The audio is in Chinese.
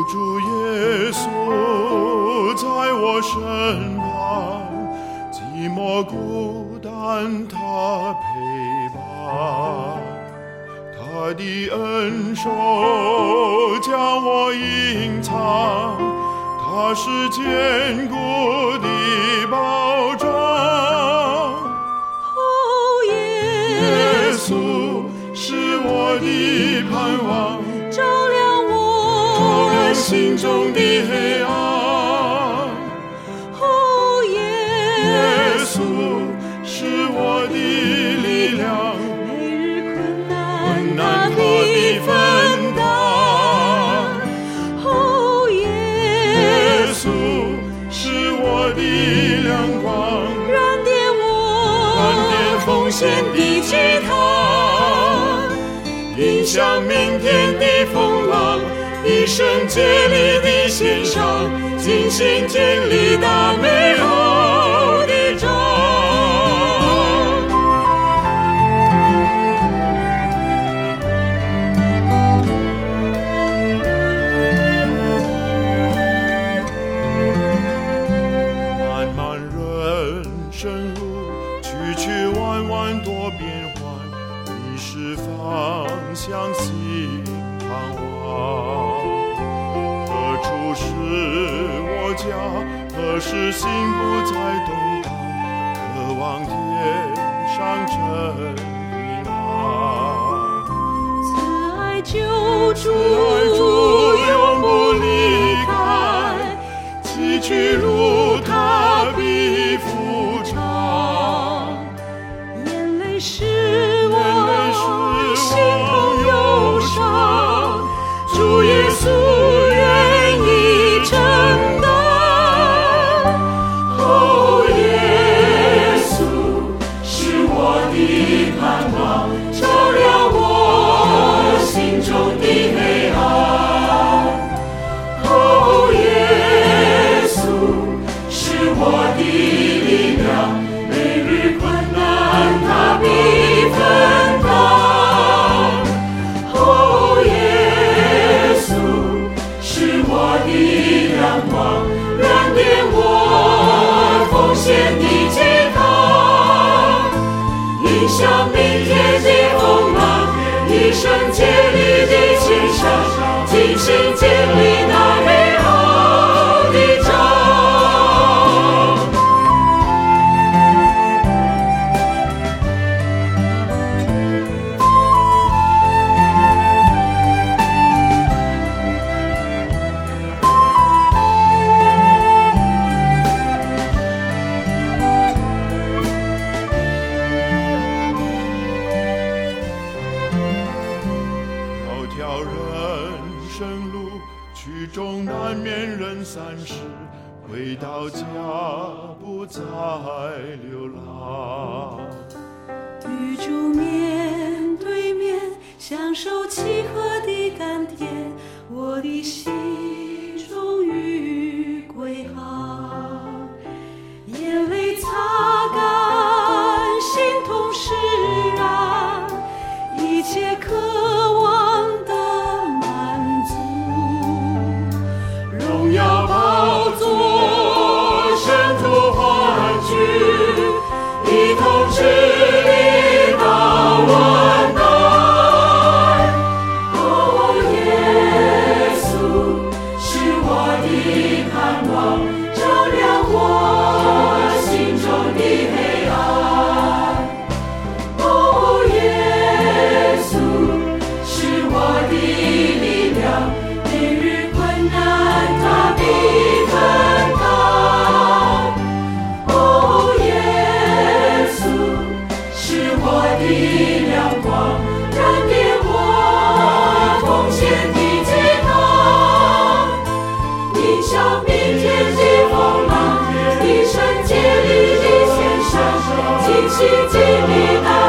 主耶稣在我身旁，寂寞孤单他陪伴，他的恩手将我隐藏，他是坚固的保障。耶稣是我的盼望， 照亮我心中的黑暗。耶稣是我的力量， 每日困难难他必分担。耶稣是我的亮光， 燃点我奉献的祭坛，迎向明天的风浪，一生竭力的献上，尽心尽力打美好的仗。漫漫人生路，曲曲弯弯多变幻，迷失方向心彷徨。何处是我家？何时心不再动荡？渴望天上真平安。 慈爱救主永不离开，崎岖路他必扶长。 眼泪使我心痛忧伤，主耶稣愿意承担。 耶稣是我的盼望，照亮我心中的黑暗。耶稣是我的力量，每日困难他必分担。耶稣是我的亮光，燃点我奉献的祭坛，迎向明天的风浪，一生竭力的献上，尽心尽力打美好的仗。条条人生路，曲中难免人散时，回到家不再流浪。 与主面对面，享受契合的甘甜，我的心终于归航。眼泪擦干，心痛释然，一切渴望的满足。 荣耀宝座，圣徒欢聚，一同治理到万代。耶稣是我的盼望，照亮我心中的黑暗。耶稣是我的力量，每日困难他必分担。耶稣是我的亮光，燃点我奉献的祭坛，迎向明天的风浪，一生竭力的献上，尽心尽力打